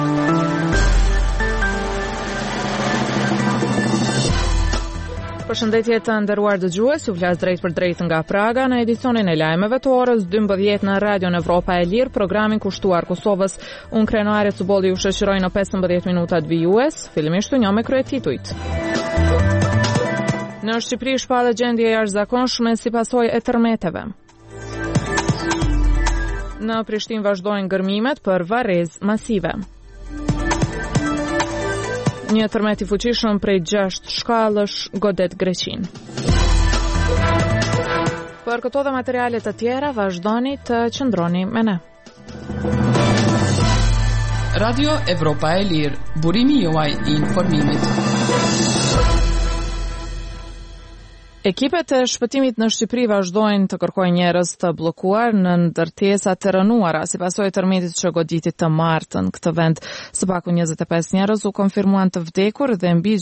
Përshëndetje të nderuar dëgjues, ju flas drejt për drejt nga Praga në edicionin e lajmeve të orës 12 në Radion Evropa e Lirë, programin kushtuar Kosovës. Unë krenuare Cubolli ju shoqëroj në 15 minutat vijues, fillimisht një me kryetitujt. Në Shqipëri shpallet gjendje e jashtëzakonshme si pasojë e tërmeteve. Në Prishtinë vazhdojnë gërmimet për varrezë masive. Një tërmet i fuqishëm prej 6 shkallësh godet Greqinë. Për këto dhe materialet të tjera, vazhdoni të qëndroni me ne. Radio Evropa e Lirë, burimi juaj i informimit. Ekipet e shpëtimit në Shqipëri vazhdojnë të kërkojnë njerëz të bllokuar në ndërtesa të rënuara si pasojë e tërmetit që goditi të martën këtë vend. Së paku 25 njerëz u konfirmuan të vdekur dhe mbi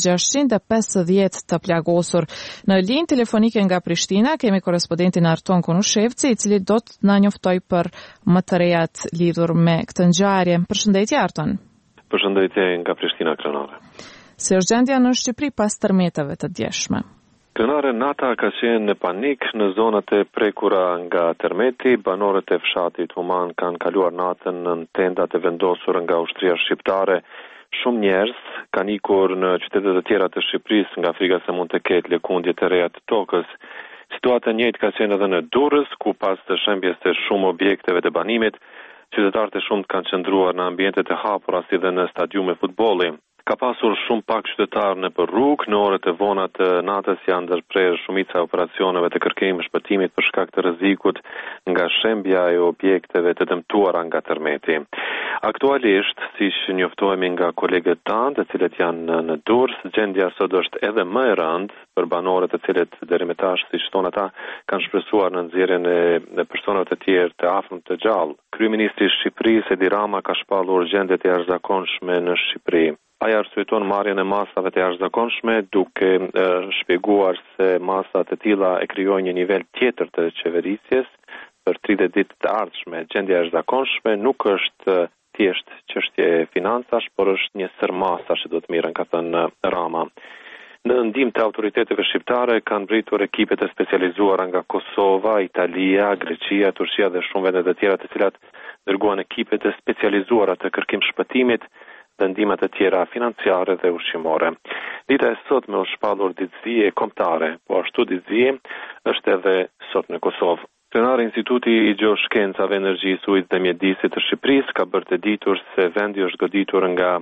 650 të plagosur. Në linjë telefonike nga Prishtina kemi korrespondentin Arton Konushevci, i cili do të na njoftoj për më të rejat lidhur me këtë ngjarje. Përshëndetje Arton. Përshëndetje nga Prishtina krenare. Si është gjendja në Shqipëri pas tërmeteve të djeshme? Krenare, nata ka qenë në panik në zonat e prekura nga tërmeti. Banorët e fshatit Human kanë kaluar natën në tendat e vendosur nga ushtria shqiptare. Shumë njerëz kanë ikur në qytetet e tjera të Shqipërisë nga frika se mund të ketë lëkundje të reja të tokës. Situata e njëjtë ka qenë edhe në Durrës, ku pas të shembjes të shumë objekteve të banimit, qytetarët e shumt kanë qëndruar në ambientet e hapura si dhe në stadiume futbolli. Ka pasur shumë pak qytetarë në për rrugë, në orët e vona të natës janë ndërprerë shumica e operacioneve të kërkimit shpëtimit për shkak të rrezikut nga shembja e objekteve të dëmtuara nga tërmeti. Aktualisht, siç njoftohemi nga kolegët tanë, të cilët janë në Durrës, gjendja sot është edhe më e rëndë për banorët të cilët deri më tash, siç thonë ata, kanë shpresuar në nxjerrjen e personave të tjerë të afërm të gjallë. Kryeministri i Shqipërisë Edi Rama ka shpallur gjendjet e jashtëzakonshme në Shqipëri. Ai arsyeton marrjen e masave të jashtëzakonshme duke shpjeguar se masat e tilla e krijojnë një nivel tjetër të qeverisjes për 30 ditë të ardhshme. Gjendja e jashtëzakonshme nuk është thjesht çështje e financash, por është një sër masash që do të mirën, ka thënë Rama. Në ndihmë të autoriteteve shqiptare kanë mbritur ekipet e specializuara nga Kosova, Italia, Greqia, Turqia dhe shumë vende të tjera, të cilat dërguan ekipet e specializuara të kërkim shpëtimit dhe ndihmat e tjera financiare dhe ushqimore. Dita e sotme u shpallur ditëzie kombëtare, po ashtu ditëzie është edhe sot në Kosovë. Krenari Instituti i Gjeoshkencave, Energjisë, Ujit dhe Mjedisit të Shqipërisë ka bërë të ditur se vendi është goditur nga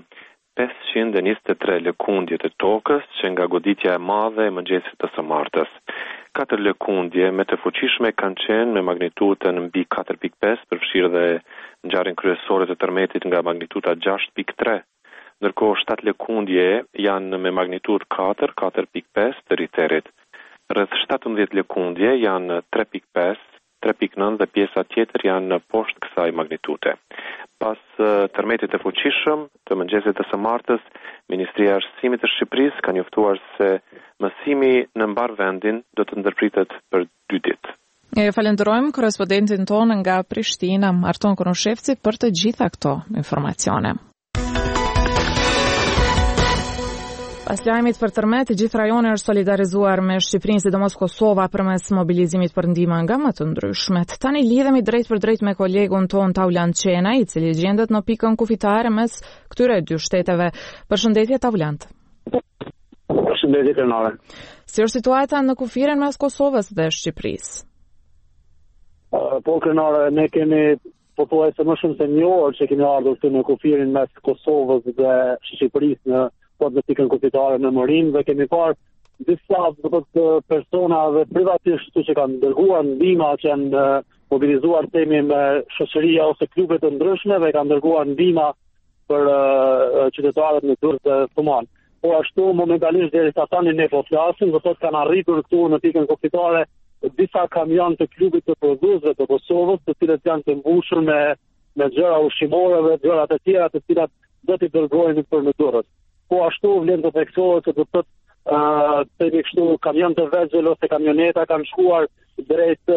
523 lëkundje të tokës që nga goditja e madhe e mëngjesit të së martës. 4 lëkundje me të fuqishme kanë qenë me magnitudën mbi 4.5, përfshirë dhe ngjarjen kryesore të tërmetit nga magnituda 6.3, ndërkohë 7 lëkundje janë me magnitudë 4, 4.5 të Richterit. Rreth 17 lëkundje janë 3.5, 3.9 dhe pjesa tjetër janë poshtë kësaj magnitude. Pas tërmetit të fuqishëm të mëngjesit të së martës, Ministria e Arsimit të Shqipërisë ka njoftuar se mësimi në mbar vendin do të ndërpritet për 2 ditë. Falenderojmë korrespondentin tonë nga Prishtina, Arton Konushevci, për të gjitha këto informacione. Pas lajmit për tërmet, gjithë rajoni është solidarizuar me Shqipërinë, sidomos Kosova, përmes mobilizimit për ndihmë nga më të ndryshmet. Tani lidhemi drejt për drejt me kolegun ton Taulant Qena, i cili gjendet në pikën kufitare mes këtyre dy shteteve. Përshëndetje Taulant. Përshëndetje krenare. Si është situata në kufirin mes Kosovës dhe Shqipërisë? Po krenare, ne kemi pothuajse më shumë se një orë që kemi ardhur këtu në kufirin mes Kosovës dhe Shqipërisë në pikën kufitare në Morin, dhe kemi parë disa persona dhe privatisht që kanë dërguar ndihma, që janë mobilizuar temi me shoqëria ose klubet të ndryshme dhe kanë dërguar ndihma për qytetarët në Durrës dhe Human. Po ashtu momentalisht derisa tani ne po flasim, do thotë kanë arritur këtu në pikën kufitare disa kamion të klubit të prodhuesve të Kosovës, të cilët janë të mbushur me gjëra ushqimore dhe gjëra të tjera të cilat do t'i dërgojnë për në Durrës. Po ashtu vlen të theksohet se do të thotë kështu kamion të vegjël ose kamioneta kanë shkuar drejt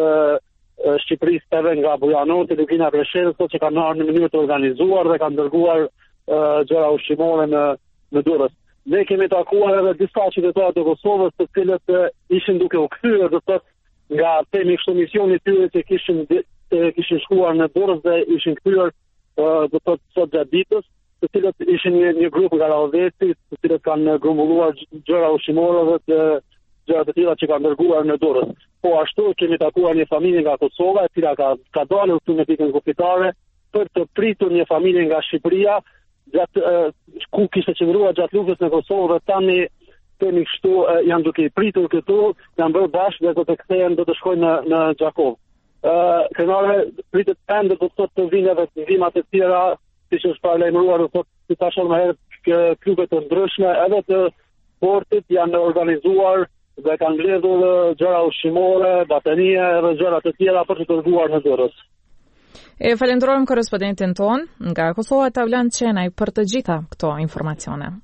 Shqipërisë edhe nga Bujanoti, Lugina, Preshevës, që kanë ardhur në mënyrë të organizuar dhe kanë dërguar gjëra ushqimore në Durrës. Ne kemi takuar edhe disa qytetarë të Kosovës, të cilët ishin duke u kthyer, do thotë nga themi kështu misioni i tyre që kishin shkuar në Durrës dhe ishin kthyer do thotë sot gjatë ditës, të cilët ishin një grup nga Lavesi, të cilët kanë grumbulluar gjëra ushqimore dhe gjëra të tilla që kanë dërguar në Durrës. Po ashtu kemi takuar një familje nga Kosova, e cila ka dalë këtu në pikën kupitare për të pritur një familje nga Shqipëria, ku kishte qëndruar gjatë luftës në Kosovë dhe tani themi kështu janë duke i pritur këtu, janë bërë bashkë dhe do të kthehen, do të shkojnë në Gjakov. Krenare pritet ende do të thotë të vinë edhe ndihmat e tjera, siç është paralajmëruar, do thotë si thashë më herët, klube të ndryshme edhe të sportit janë organizuar dhe kanë mbledhur gjëra ushqimore, baterie edhe gjëra të tjera për të dërguar në Durrës. E falenderojmë korrespondentin ton nga Kosova, Tavlan Qenaj, për të gjitha këto informacione.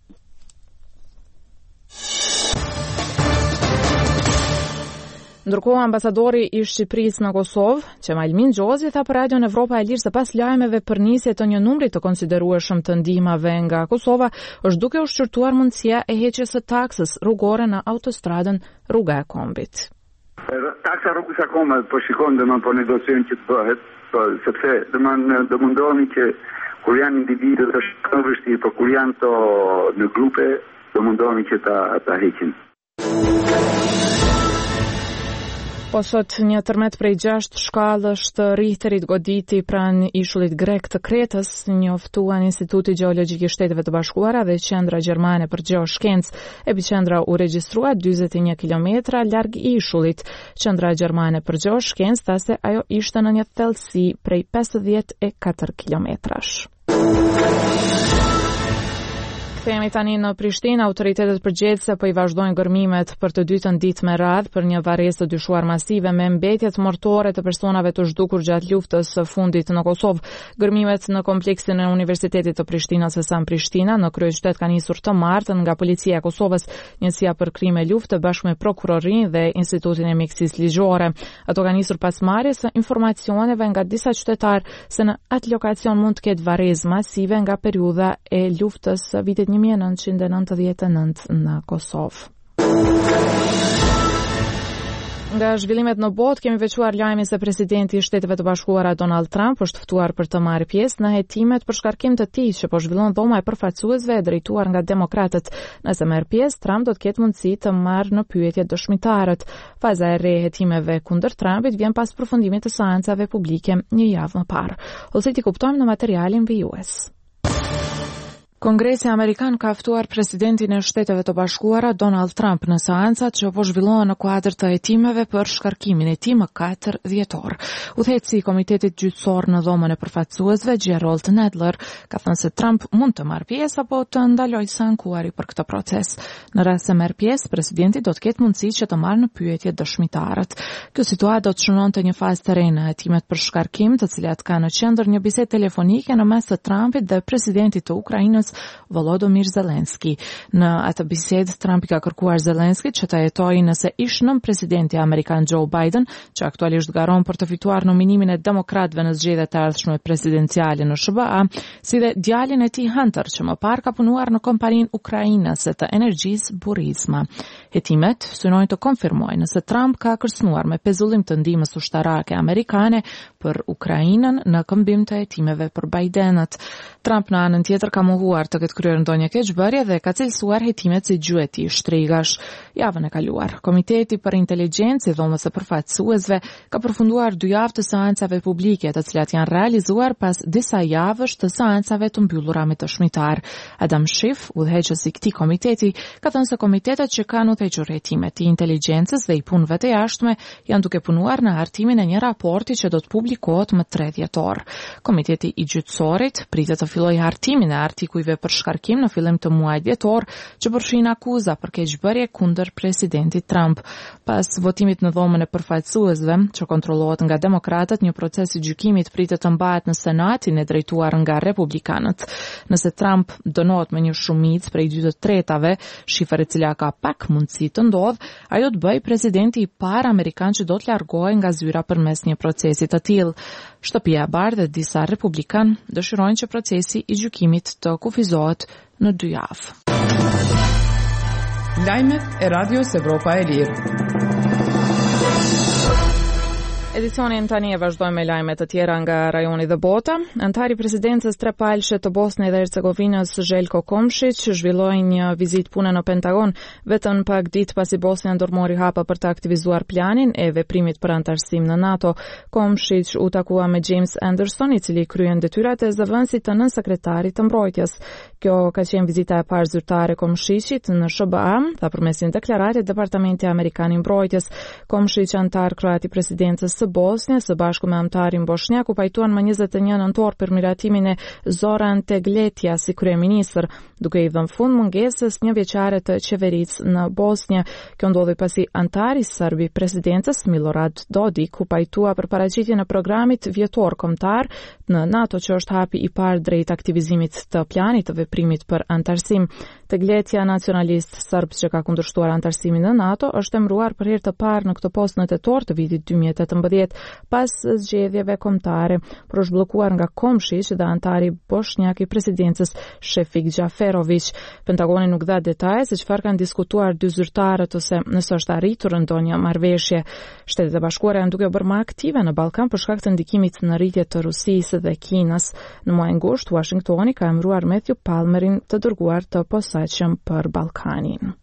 Ndërkohë, ambasadori i Shqipërisë në Kosovë, Qemal Minxhozi, tha për Radion Evropa e Lirë se pas lajmeve për nisje të një numri të konsiderueshëm të ndihmave nga Kosova, është duke u shqyrtuar mundësia e heqjes së taksës rrugore në autostradën Rruga e Kombit. Taksa rrugës akoma po shikon dhe po negociojnë që të bëhet, sepse do mundohemi që kur janë individët është vështirë, por kur janë to në grupe do mundohemi që ta heqin. Po sot një tërmet prej 6 shkallësh të Richterit goditi pranë ishullit grek të Kretës, njoftuan Instituti Gjeologjik i Shteteve të Bashkuara dhe Qendra Gjermane për Gjeoshkencë. Epiqendra u regjistrua 41 kilometra larg ishullit. Qendra Gjermane për Gjeoshkencë tha se ajo ishte në një thellësi prej 54 kilometrash. Kthehemi tani në Prishtinë. Autoritetet përgjegjëse po i vazhdojnë gërmimet për të dytën ditë me radhë për një varrezë të dyshuar masive me mbetjet mortore të personave të zhdukur gjatë luftës së fundit në Kosovë. Gërmimet në kompleksin e Universitetit të Prishtinës Sesan Prishtina në kryeqytet kanë nisur të martën nga Policia e Kosovës, Njësia për krime lufte bashkë me prokurorinë dhe Institutin e Mjekësisë Ligjore. Ato kanë nisur pas marrjes së informacioneve nga disa qytetarë se në atë lokacion mund të ketë varrezë masive nga periudha e luftës së vitit 1999 në Kosovë. Nga zhvillimet në botë kemi veçuar lajmin se presidenti i Shteteve të Bashkuara Donald Trump është ftuar për të marrë pjesë në hetimet për shkarkim të tij që po zhvillon dhoma e përfaqësuesve e drejtuar nga demokratët. Nëse merr pjesë, Trump do të ketë mundësi të marrë në pyetje dëshmitarët. Faza e re e hetimeve kundër Trumpit vjen pas përfundimit të seancave publike një javë më parë. Ose ti kuptojmë në materialin vijues. Kongresi Amerikan ka ftuar presidentin e Shteteve të Bashkuara Donald Trump në seancat që po zhvillohen në kuadër të hetimeve për shkarkimin e tij më 4 dhjetor. Udhëheqësi i Komitetit Gjyqësor në dhomën e përfaqësuesve, Gerald Nadler, ka thënë se Trump mund të marrë pjesë apo të ndalojë sa ankuari për këtë proces. Në rast se merr pjesë, presidenti do të ketë mundësi që të marrë në pyetje dëshmitarët. Kjo situatë do të shënonte një fazë të re në hetimet për shkarkim, të cilat kanë në qendër një bisedë telefonike në mes të Trumpit dhe presidentit të Ukrainës Volodymyr Zelensky. Në atë bisedë, Trump i ka kërkuar Zelenskit që ta jetojë nëse ish nën presidenti amerikan Joe Biden, që aktualisht garon për të fituar nominimin e demokratëve në zgjedhjet e ardhshme presidenciale në SBA, si dhe djalin e tij Hunter, që më parë ka punuar në kompaninë ukrainase të energjisë Burisma. Hetimet synojnë të konfirmojnë nëse Trump ka kërcënuar me pezullim të ndihmës ushtarake amerikane për Ukrainën në këmbim të hetimeve për Bidenët. Trump në anën tjetër ka mohuar të ketë kryer ndonjë keqbërje dhe ka cilësuar hetimet si gjueti shtrigash. Javën e kaluar, Komiteti për Inteligjencë i dhomës së përfaqësuesve ka përfunduar 2 javë të seancave publike, të cilat janë realizuar pas disa javësh të seancave të mbyllura me dëshmitar. Adam Schiff, udhëheqësi i këtij komiteti, ka thënë se komitetet që kanë udhëhequr hetimet e inteligjencës dhe i punëve të jashtme janë duke punuar në hartimin e një raporti që do të publikohet më 3 dhjetor. Komiteti i gjyqësorit pritet të fillojë hartimin e artikujve për shkarkim në fillim të muajit dhjetor, që përfshin akuza për keqbërje kundër presidentit Trump. Pas votimit në dhomën e përfaqësuesve, që kontrollohet nga demokratët, një proces i gjykimit pritet të mbahet në Senatin e drejtuar nga republikanët. Nëse Trump dënohet me një shumicë prej 2/3, shifër e cila ka pak mundësi të ndodhë, ajo të bëjë presidenti i parë amerikan që do të largohej nga zyra përmes një procesi të tillë. Shtëpia e Bardhë dhe disa republikan dëshirojnë që procesi I gjykimit të kufizohet në 2 javë. Lajmet e Radios Evropa e Lirë. Edicionin tani e vazhdojmë me lajme të tjera nga rajoni dhe bota. Antari presidencës trepalshe të Bosnjë dhe Hercegovinës Željko Komšić zhvilloi një vizitë pune në Pentagon vetëm pak ditë pasi Bosnja ndërmori hapa për të aktivizuar planin e veprimit për antarësim në NATO. Komšić u takua me James Anderson, I cili kryen detyrat e zëvendësit të nënsekretarit të mbrojtjes. Kjo ka qenë vizita e parë zyrtare Komšićit në SBA, tha përmes një deklarate Departamenti Amerikan I Mbrojtjes. Komšić, antar kroat I presidencës së Bosnjës së bashku me anëtarin bošnjak u pajtuan më 21 nëntor për miratimin e Zoran Tegletja si kryeministër, duke I dhënë fund mungesës një vjeçare të qeverisë në Bosnjë. Kjo ndodhi pasi antari serb I presidencës Milorad Dodik u pajtua për paraqitjen e programit vjetor kombëtar në NATO që është hapi I parë drejt aktivizimit të planit të veprimit për antarësim. Tegletja, nacionalist serb që ka kundërshtuar antarësimin në NATO, është emëruar për herë të parë në këtë post në tetor të vitit 2018 pas zgjedhjeve kombëtare, por është bllokuar nga Komšić dhe antari bosnjak I presidencës Šefik Xhaferović. Pentagoni nuk dha detaje se çfarë kanë diskutuar dy zyrtarët ose nëse është arritur ndonjë marrëveshje. Shtetet e Bashkuara janë duke bërë më aktive në Ballkan për shkak të ndikimit në rritje të Rusisë dhe Kinës. Në muajin gusht, Washingtoni ka emëruar Matthew Palmerin të dërguar të posaçëm për Ballkanin.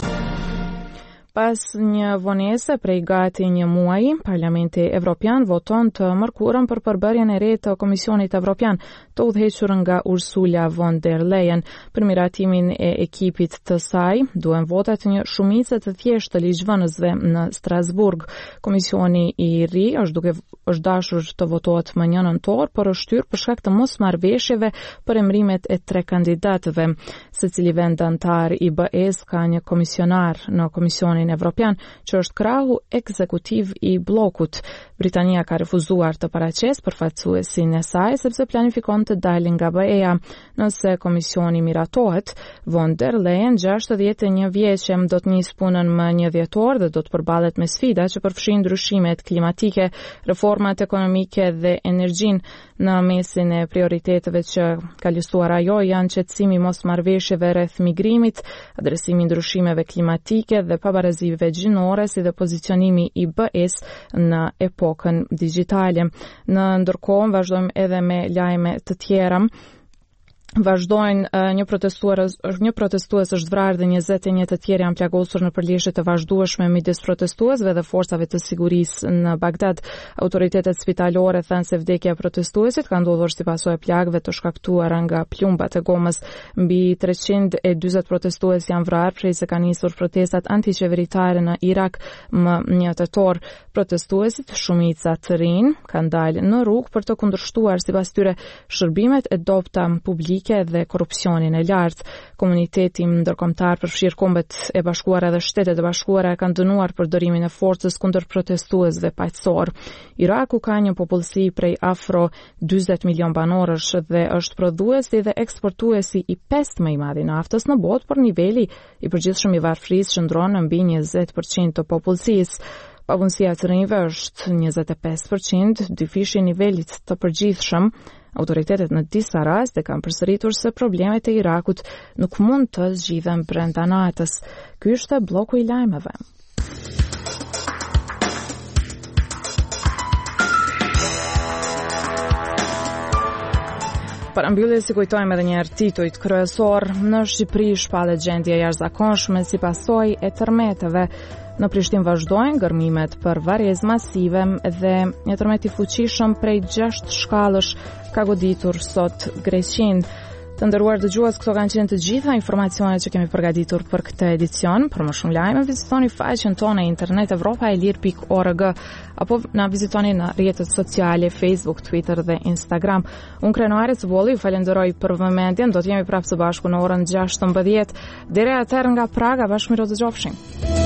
Pas një vonese prej gati një muaji, Parlamenti Evropian voton të mërkurën për përbërjen e re të Komisionit Evropian, të udhëhequr nga Ursula von der Leyen. Për miratimin e ekipit të saj, duhen votat një shumicë të thjeshtë të ligjvënësve në Strasburg. Komisioni I ri është dashur të votohet më 1 nëntor, por është shtyr për shkak të mosmarrëveshjeve për emërimet e 3 kandidatëve. Secili vend antar I BE-s ka një komisionar në Komisionin Evropian, që është krahu ekzekutiv I bllokut. Britania ka refuzuar të paraqesë përfaqësuesin e saj sepse planifikon të dalë nga BE-ja. Nëse komisioni miratohet, von der Leyen, 61 vjeçe, do të nisë punën më 1 dhjetor dhe do të përballet me sfida që përfshin ndryshimet klimatike, reformat ekonomike dhe energjinë. Në mesin e prioriteteve që ka listuar ajo janë qetësimi mosmarrëveshjeve rreth migrimit, adresimi ndryshimeve klimatike dhe pabarazive gjinore, si dhe pozicionimi I BE-s në epokën digjitale. Në ndërkohë vazhdojmë edhe me lajme të tjera. Vazhdojnë një protestues është vrarë dhe 21 të tjerë janë plagosur në përleshje të vazhdueshme midis protestuesve dhe forcave të sigurisë në Bagdad. Autoritetet spitalore thanë se vdekja e protestuesit ka ndodhur si pasojë e plagëve të shkaktuara nga plumbat e gomës. Mbi 340 protestues janë vrarë prej se kanë nisur protestat antiqeveritare në Irak më 1 tetor. Protestuesit, shumica të rinj, kanë dalë në rrugë për të kundërshtuar sipas tyre shërbimet e dobta publike dhe korrupsionin e lartë. Komuniteti ndërkombëtar përfshir Kombet e Bashkuara dhe Shtetet e Bashkuara kanë dënuar përdorimin e forcës kundër protestuesve paqësor. Iraku ka një popullsi prej afro 40 milion banorësh dhe është prodhuesi dhe eksportuesi I 5 më I madh I naftës në botë, por niveli I përgjithshëm I varfërisë shndron në mbi 20% të popullsisë. Papunësia të rinjve është 25%, dyfishi I nivelit të përgjithshëm. Autoritetet në disa raste kanë përsëritur se problemet e Irakut nuk mund të zgjidhen brenda natës. Ky është bloku I lajmeve. Parambylje si kujtojmë edhe një herë titujt kryesor, në Shqipëri shpallet gjendje jashtëzakonshme si pasojë e tërmeteve. Në Prishtinë vazhdojnë gërmimet për varrezë masive dhe një tërmet I fuqishëm prej 6 shkallësh ka goditur sot Greqinë. Të nderuar dëgjues, këto kanë qenë të gjitha informacionet që kemi përgatitur për këtë edicion. Për më shumë lajme, vizitoni faqen tonë e internet evropaelir.org apo na vizitoni në rrjetet sociale Facebook, Twitter dhe Instagram. Unë Krenuare Cbolli ju falenderoj për vëmendjen. Do të jemi prapë së bashku në orën 16. Deri atëherë nga Praga, bashkë miro të dëgjofshim.